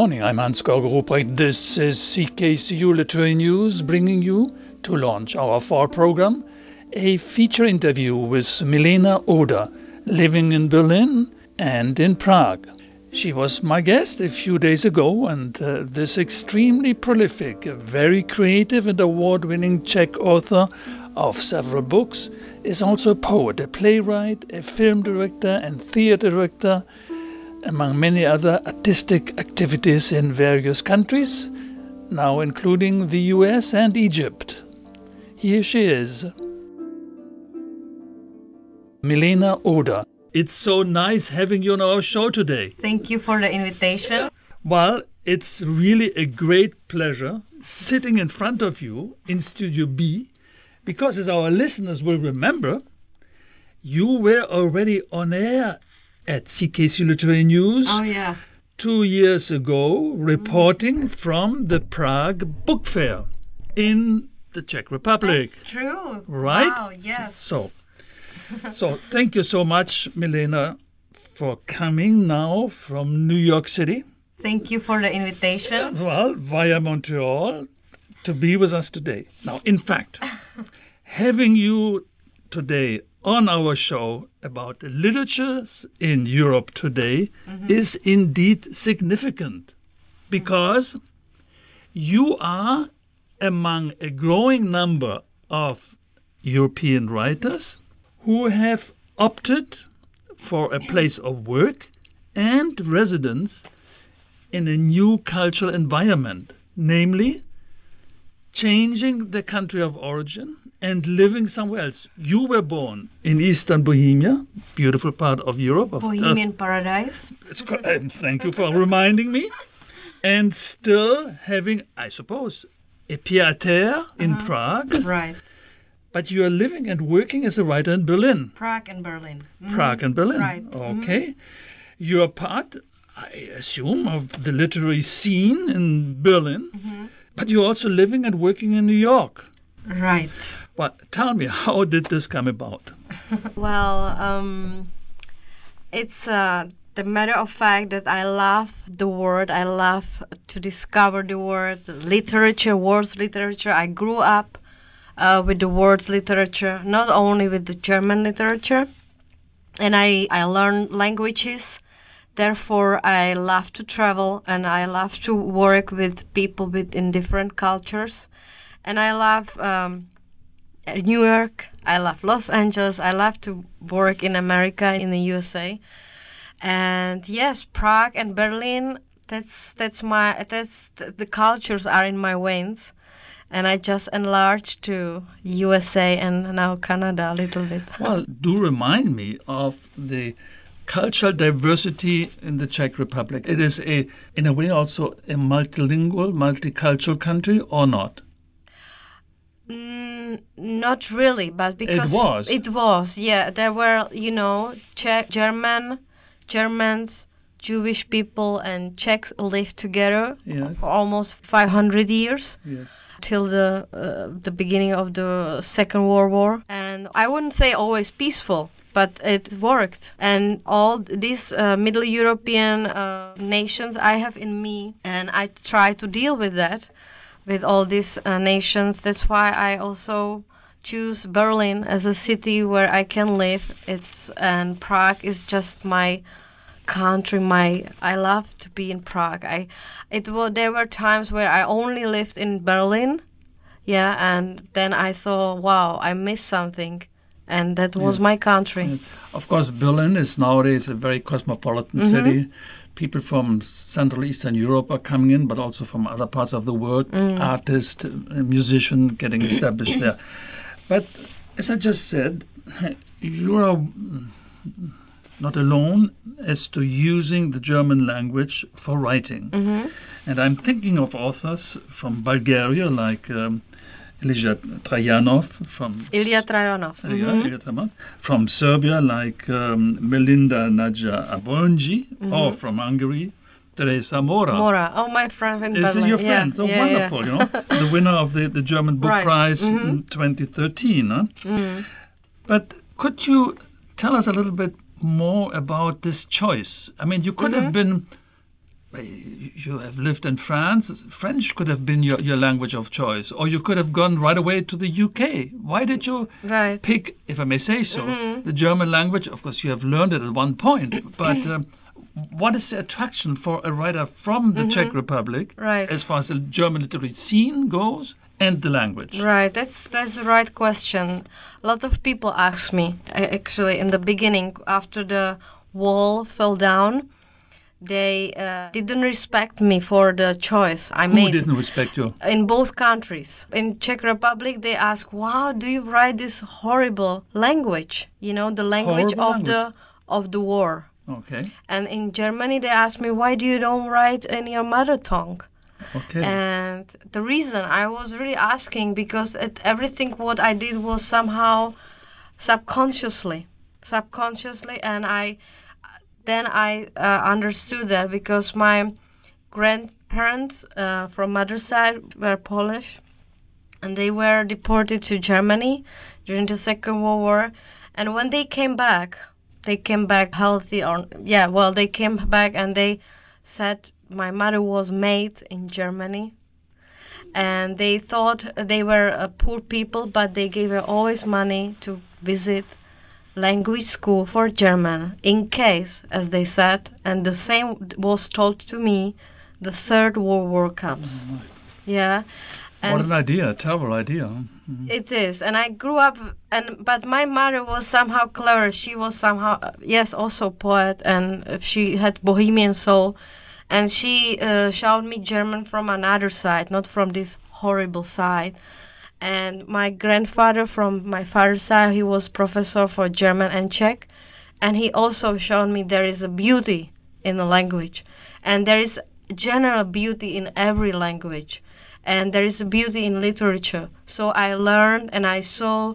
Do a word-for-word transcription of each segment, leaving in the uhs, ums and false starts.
morning, I'm Hans-Georg Ruprecht. This is C K C U Literary News, bringing you, to launch our fall program, a feature interview with Milena Oder, living in Berlin and in Prague. She was my guest a few days ago, and uh, this extremely prolific, very creative and award-winning Czech author of several books is also a poet, a playwright, a film director and theater director, among many other artistic activities in various countries, now including the U S and Egypt. Here she is. Milena Oder. It's so nice having you on our show today. Thank you for the invitation. Well, it's really a great pleasure sitting in front of you in Studio B, because as our listeners will remember, you were already on air at C K C Literary News oh, yeah. two years ago, reporting mm. from the Prague Book Fair in the Czech Republic. That's true. Right? Wow, yes. So, so thank you so much, Milena, for coming now from New York City. Thank you for the invitation. Well, via Montreal, to be with us today. Now, in fact, having you today on our show about literatures in Europe today mm-hmm. is indeed significant, because you are among a growing number of European writers who have opted for a place of work and residence in a new cultural environment, namely changing the country of origin and living somewhere else. You were born in Eastern Bohemia, beautiful part of Europe. Of Bohemian uh, paradise. It's co- uh, thank you for reminding me. And still having, I suppose, a pied-à-terre in uh-huh. Prague. Right. But you are living and working as a writer in Berlin. Prague and Berlin. Mm-hmm. Prague and Berlin. Right. Okay. Mm-hmm. You are part, I assume, of the literary scene in Berlin. Mm-hmm. But you're also living and working in New York. Right. Well, tell me, how did this come about? Well, um, it's uh, the matter of fact that I love the word. I love to discover the word, literature, words literature. I grew up uh, with the word literature, not only with the German literature. And I, I learned languages. Therefore, I love to travel and I love to work with people with in different cultures. And I love um, New York, I love Los Angeles, I love to work in America, in the U S A. And yes, Prague and Berlin, that's that's my, that's the cultures are in my veins. And I just enlarged to U S A and now Canada a little bit. Well, do remind me of the cultural diversity in the Czech Republic. It is a, in a way, also a multilingual, multicultural country, or not? Mm, not really, but because it was. It was, yeah. There were, you know, Czech, German, Germans, Jewish people, and Czechs lived together yes. for almost five hundred years. Yes. Till the uh, the beginning of the Second World War, and I wouldn't say always peaceful. But it worked. And all these uh, Middle European uh, nations I have in me, and I try to deal with that, with all these uh, nations. That's why I also choose Berlin as a city where I can live. It's and Prague is just my country. My I love to be in Prague. I it was there were times where I only lived in Berlin, yeah, and then I thought, wow, I missed something. And that was yes. my country. Yes. Of course, Berlin is nowadays a very cosmopolitan mm-hmm. city. People from Central Eastern Europe are coming in, but also from other parts of the world, mm. artists, musicians getting established there. But as I just said, you are not alone as to using the German language for writing. Mm-hmm. And I'm thinking of authors from Bulgaria like Um, Ilya Trajanov from Ilya Trajanov. Uh, mm-hmm. yeah, Ilya Trajanov. From Serbia, like um, Melinda Naja Abonji, mm-hmm. or from Hungary, Teresa Mora. Mora, oh, my friend in Is Berlin. your friend? Yeah. So yeah, wonderful, yeah. you know, the winner of the, the German Book right. Prize mm-hmm. in twenty thirteen. Huh? Mm-hmm. But could you tell us a little bit more about this choice? I mean, you could mm-hmm. have been you have lived in France. French could have been your, your language of choice, or you could have gone right away to the U K. Why did you right. pick, if I may say so, mm-hmm. the German language? Of course, you have learned it at one point, but um, what is the attraction for a writer from the mm-hmm. Czech Republic right. as far as the German literary scene goes and the language? Right, that's that's the right question. A lot of people ask me, actually, in the beginning, after the wall fell down, they uh, didn't respect me for the choice I Who made. Who didn't respect you? In both countries. In Czech Republic, they ask, wow, do you write this horrible language? You know, the language horrible of language. the of the war. Okay. And in Germany, they ask me, why do you don't write in your mother tongue? Okay. And the reason I was really asking, because it, everything what I did was somehow subconsciously, subconsciously, and I then I uh, understood that because my grandparents uh, from mother's side were Polish, and they were deported to Germany during the Second World War, and when they came back, they came back healthy, or yeah, well, they came back and they said my mother was made in Germany, and they thought they were uh, poor people, but they gave her always money to visit language school for German in case, as they said, and the same was told to me, the Third World War comes. Oh, yeah. And what an idea, a terrible idea. Mm-hmm. It is, and I grew up, and but my mother was somehow clever. She was somehow, uh, yes, also poet, and uh, she had bohemian soul, and she uh, showed me German from another side, not from this horrible side. And my grandfather from my father's side, he was professor for German and Czech, and he also showed me there is a beauty in the language, and there is general beauty in every language. And there is a beauty in literature. So I learned and I saw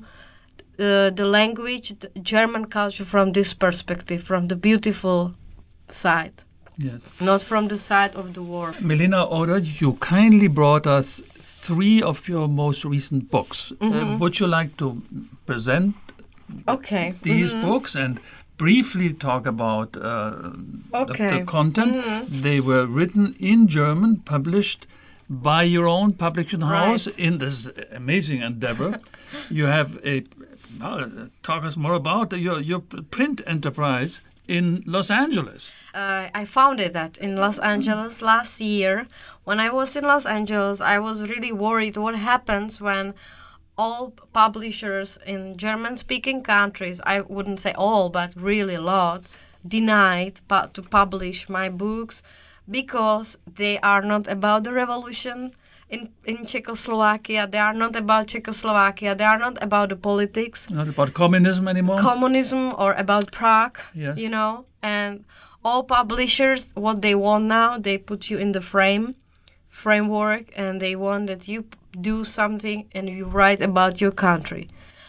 uh, the language, the German culture from this perspective, from the beautiful side. Yes. Not from the side of the war. Milena Oder, you kindly brought us three of your most recent books. Mm-hmm. Uh, would you like to present okay. these mm-hmm. books and briefly talk about uh, okay. the, the content? Mm-hmm. They were written in German, published by your own publishing house right. in this amazing endeavor. You have a, well, talk us more about your, your print enterprise in Los Angeles. Uh, I founded that in Los Angeles last year. When I was in Los Angeles, I was really worried what happens when all publishers in German-speaking countries, I wouldn't say all, but really a lot, denied pu- to publish my books because they are not about the revolution in, in Czechoslovakia. They are not about Czechoslovakia. They are not about the politics. Not about communism anymore? Communism or about Prague, yes. you know. And all publishers, what they want now, they put you in the frame, framework, and they want that you do something and you write about your country.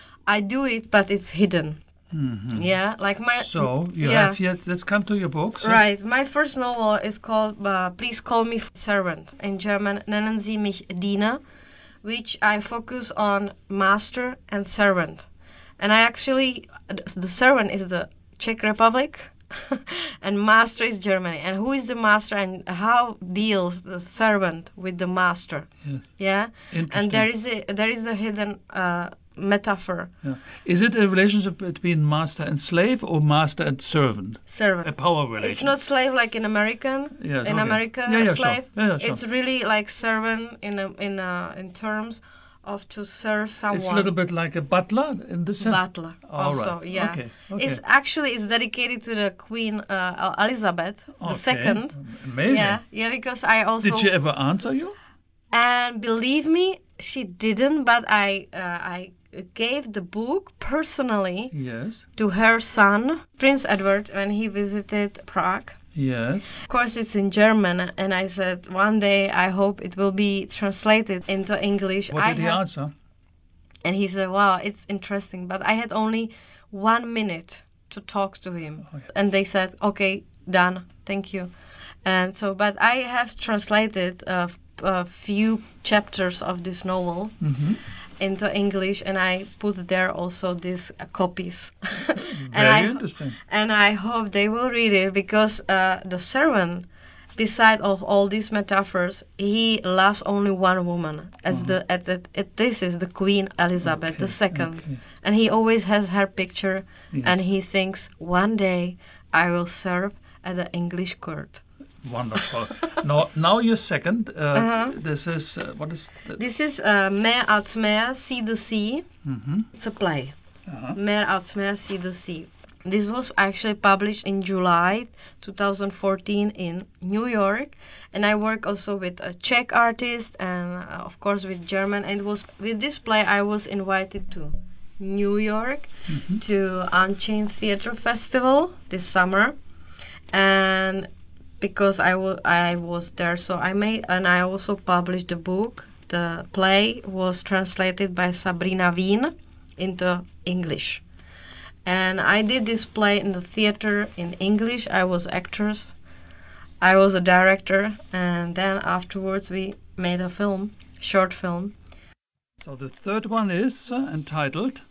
I do it, but it's hidden. Mm-hmm. Yeah, like my. So you yeah. have here. Let's come to your books. Right. My first novel is called uh, "Please Call Me Servant." In German, "Nennen Sie mich Diener," which I focus on master and servant. And I actually, the servant is the Czech Republic, and master is Germany. And who is the master, and how deals the servant with the master? Yes. Yeah. Interesting. And there is a there is the hidden. Uh, metaphor. Yeah. Is it a relationship between master and slave or master and servant? Servant. A power relation. It's not slave like in American. Yes, in okay. America, yeah, yeah, slave. Sure. Yeah, yeah, sure. It's really like servant in a, in a, in terms of to serve someone. It's a little bit like a butler in the sense. Butler. All also, right. yeah. Okay. Okay. It's actually it's dedicated to the Queen uh, Elizabeth the okay. second. Amazing. Yeah, yeah. Because I also. Did she ever answer you? And believe me, she didn't. But I, uh, I. gave the book personally yes. to her son, Prince Edward, when he visited Prague. Yes. Of course, it's in German, and I said, one day I hope it will be translated into English. What I did he have... answer? And he said, wow, it's interesting, but I had only one minute to talk to him. Oh, yeah. And they said, okay, done, thank you. And so, but I have translated a, a few chapters of this novel. Mm-hmm. into English, and I put there also these uh, copies. Very and I, interesting. And I hope they will read it, because uh, the servant beside of all these metaphors, he loves only one woman. As Uh-huh. the at, the at this is the Queen Elizabeth Okay, the Second, okay. and he always has her picture, Yes. and he thinks one day I will serve at the English court. Wonderful. now, now you're second. Uh, Uh-huh. This is uh, what is the, This is uh, Mer uit Meer, See the Sea. Mhm. It's a play. Uh-huh. Mer uit Meer, See the Sea. This was actually published in July twenty fourteen in New York, and I work also with a Czech artist and uh, of course with German. And it was with this play I was invited to New York Mhm. to Unchained Theatre Festival this summer, and because I wa- I was there, so I made and I also published the book. The play was translated by Sabrina Wien into English. And I did this play in the theater in English. I was actress. I was a director. And then afterwards we made a film, short film. So the third one is uh, entitled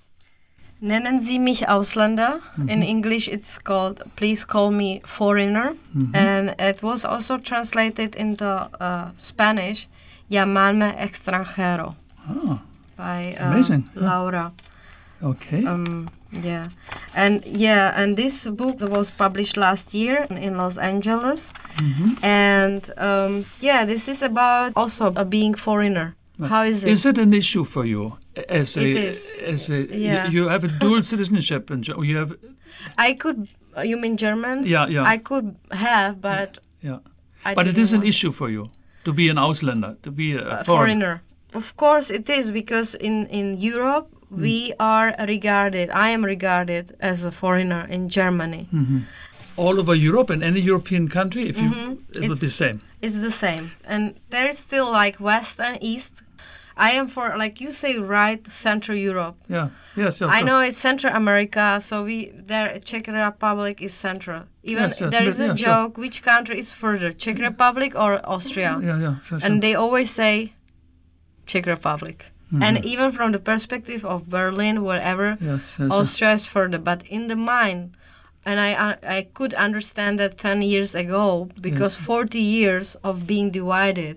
Nennen Sie mich Ausländer. In English it's called Please Call Me Foreigner. Mhm. And it was also translated into uh, Spanish, Llamadme Extranjero, Oh, by uh, Amazing. Laura. okay. Um, yeah, and yeah, and this book was published last year in Los Angeles, Mhm. and um, yeah, this is about also a being foreigner. How is it? Is it an issue for you? As a, It is. As a, Yeah. you, you have a dual citizenship, and you have, I could. uh, You mean German? yeah, yeah, I could have, but yeah. I But it didn't is an want- issue for you to be an Ausländer, to be a, a foreigner. foreigner. Of course, it is because in in Europe we are regarded. I am regarded as a foreigner in Germany. Mhm. All over Europe, in any European country, if you, Mhm. it would be It's- same. It's the same. And there is still like West and East. I am for, like you say, right, Central Europe. Yeah. Yes. yes I yes. know it's Central America, so we there Czech Republic is Central. Even Yes, yes, there but- is a yeah, sure. joke, which country is further, Czech Republic or Austria? Yeah. Yeah. Sure, sure. And they always say Czech Republic. Mhm. And even from the perspective of Berlin, wherever, yes. Yes. yes. Austria is further. But in the mind, and I I, I could understand that ten years ago, because Yes. forty years of being divided,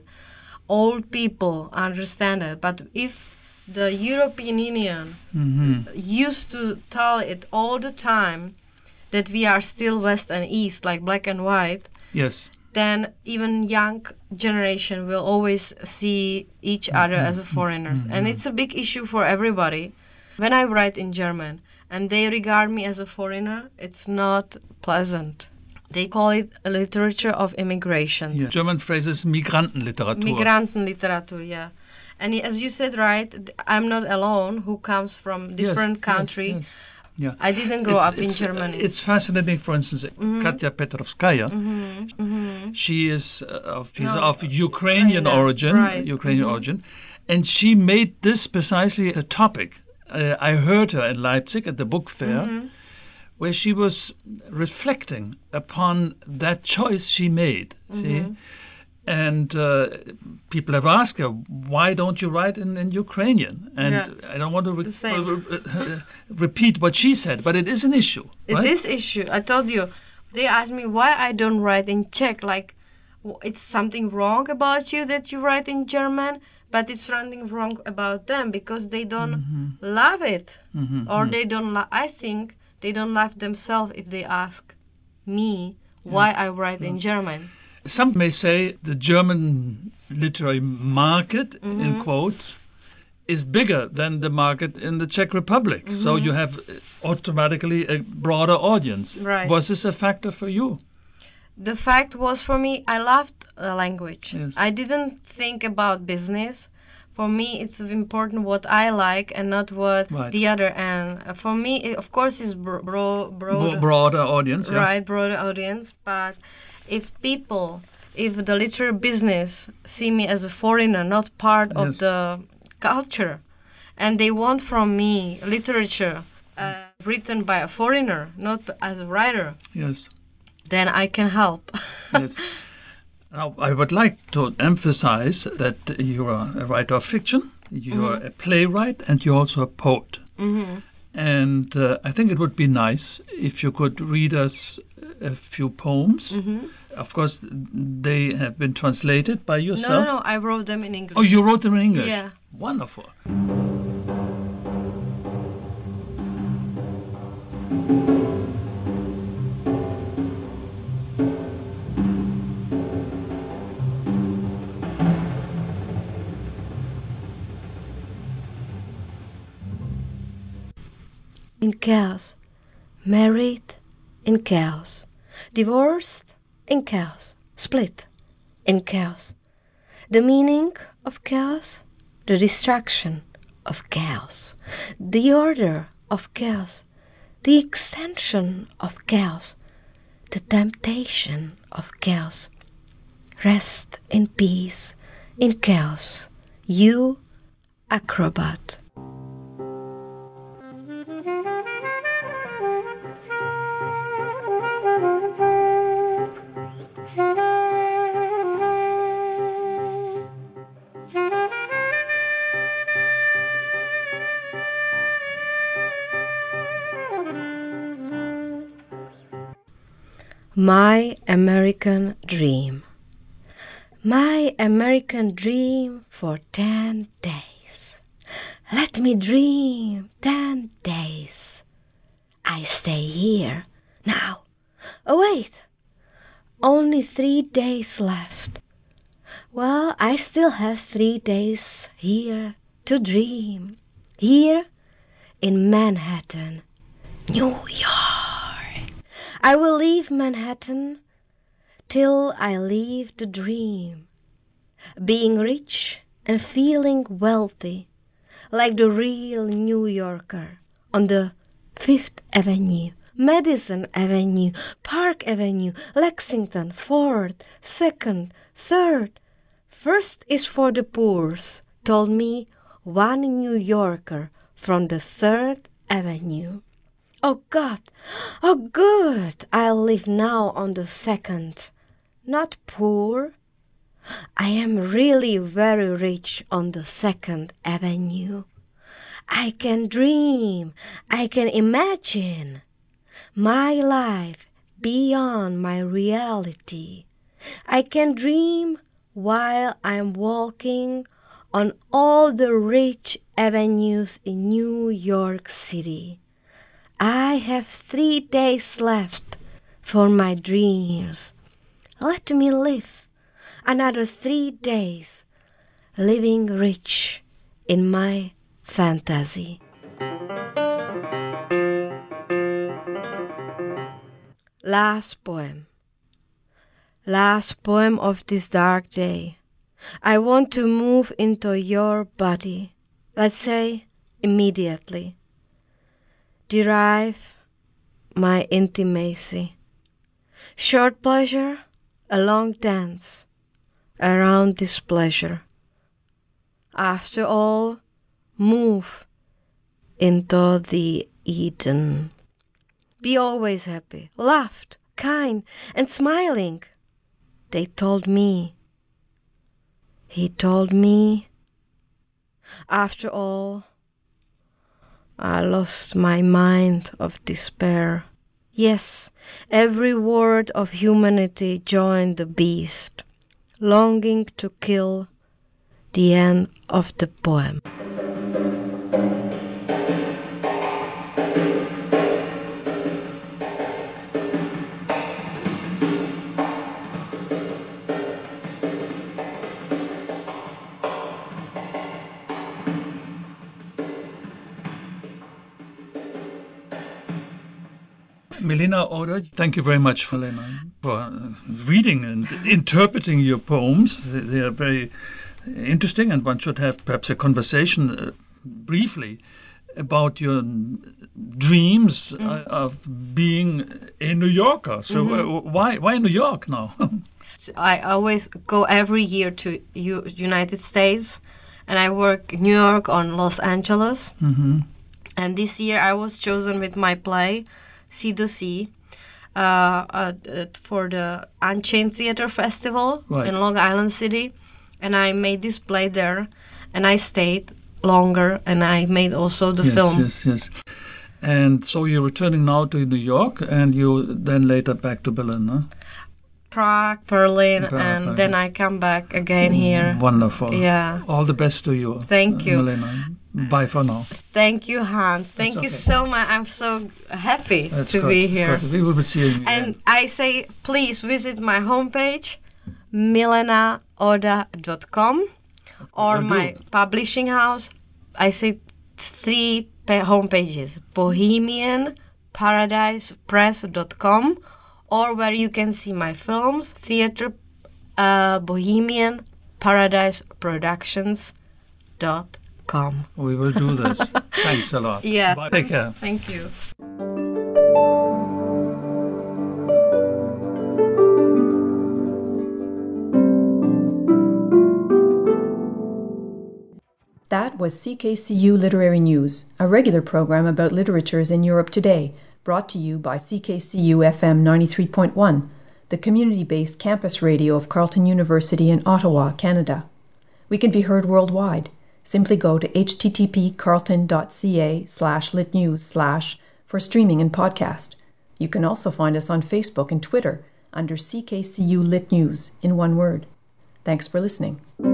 old people understand it. But if the European Union Mhm. used to tell it all the time that we are still West and East, like black and white, Yes. then even young generation will always see each other as a foreigners. And it's a big issue for everybody. When I write in German and they regard me as a foreigner, it's not pleasant. They call it a literature of immigration. Yeah. German phrase is Migrantenliteratur. Migrantenliteratur, yeah. And as you said, right, th- I'm not alone who comes from Yes, different yes, country. yes. Yeah. I didn't grow It's- up in it's, uh, Germany. It's fascinating. For instance, Katya Petrovskaya. Mhm, mhm. She is uh, of she's No, of Ukrainian Ukraine, origin, right. Ukrainian Mhm. origin, and she made this precisely a topic. Uh, I heard her in Leipzig at the book fair, Mhm. where she was reflecting upon that choice she made. See, Mm-hmm. and uh, people have asked her, "Why don't you write in, in Ukrainian?" And Yeah. I don't want to re- The same. uh, uh, repeat what she said, but it is an issue. It right? is issue. I told you. They asked me why I don't write in Czech. Like, w- it's something wrong about you that you write in German, but it's something wrong about them because they don't love it, Mhm, or mhm. they don't. Lo- I think they don't love themselves if they ask me why I write in German. Some may say the German literary market, Mm-hmm. in quotes, is bigger than the market in the Czech Republic. So Mm-hmm. you have uh, automatically a broader audience. Right. Was this a factor for you? The fact was for me, I loved uh, language. Yes. I didn't think about business. For me, it's important what I like and not what Right. the other. And uh, for me, it, of course, it's bro- bro- Bro- broad, broader audience. Yeah. right, broader audience. But if people, if the literary business see me as a foreigner, not part Yes. of the culture, and they want from me literature uh, written by a foreigner, not as a writer, Yes. then I can help. Yes. Now, I would like to emphasize that you are a writer of fiction, you are a playwright, and you're also a poet. Mm-hmm. And uh, I think it would be nice if you could read us a few poems. Mm-hmm. Of course, they have been translated by No, yourself. no, no, I wrote them in English. Oh, you wrote them in English? Yeah. Wonderful. In chaos, married in chaos, divorced in chaos, split in chaos. The meaning of chaos, the destruction of chaos, the order of chaos, the extension of chaos, the temptation of chaos. Rest in peace, in chaos, you acrobat. My American Dream. My American dream for ten days. Let me dream ten days. I stay here now. Oh, wait. Only three days left. Well, I still have three days here to dream. Here in Manhattan, New York. I will leave Manhattan till I leave the dream, being rich and feeling wealthy, like the real New Yorker on the Fifth Avenue, Madison Avenue, Park Avenue, Lexington, Fourth, Second, Third. First is for the poors, told me one New Yorker from the Third Avenue. Oh God, oh good, I'll live now on the second. Not poor. I am really very rich on the Second Avenue. I can dream, I can imagine my life beyond my reality. I can dream while I'm walking on all the rich avenues in New York City. I have three days left for my dreams. Let me live another three days, living rich in my fantasy. Last poem. Last poem of this dark day. I want to move into your body, let's say immediately. Derive my intimacy. Short pleasure, a long dance around this pleasure. After all, move into the Eden. Be always happy, laughed, kind, and smiling. They told me. He told me. After all, I lost my mind of despair. Yes, every word of humanity joined the beast, longing to kill the end of the poem. Melina Oder, thank you very much for, for reading and interpreting your poems. They are very interesting, and one should have perhaps a conversation uh, briefly about your dreams mm. uh, of being a New Yorker. So mm-hmm. uh, why why New York now? So I always go every year to U- United States, and I work New York on Los Angeles. Mm-hmm. And this year I was chosen with my play, Sea to Sea, uh, uh, for the Unchained Theatre Festival right. in Long Island City. And I made this play there, and I stayed longer, and I made also the yes, film. Yes, yes, And so you're returning now to New York, and you then later back to Berlin, huh? Prague, Berlin, Prague, and Prague. then I come back again here. Wonderful. Yeah. All the best to you. Thank you. Milena. Bye for now. Thank you, Hans. Thank That's you okay. so much. I'm so happy That's to good. be That's here. good. We will be seeing you. And again. I say, please visit my homepage, milena oda dot com, or Will my do. publishing house. I say three pa- homepages, bohemian paradise press dot com, or where you can see my films, theater, uh, Bohemian Paradise Productions dot com. We will do this. Thanks a lot. Yeah. Bye. Take care. Thank you. That was C K C U Literary News, a regular program about literatures in Europe today, brought to you by C K C U F M ninety-three point one, the community-based campus radio of Carleton University in Ottawa, Canada. We can be heard worldwide. Simply go to http carleton.ca slash litnews slash for streaming and podcast. You can also find us on Facebook and Twitter under C K C U Lit News in one word. Thanks for listening.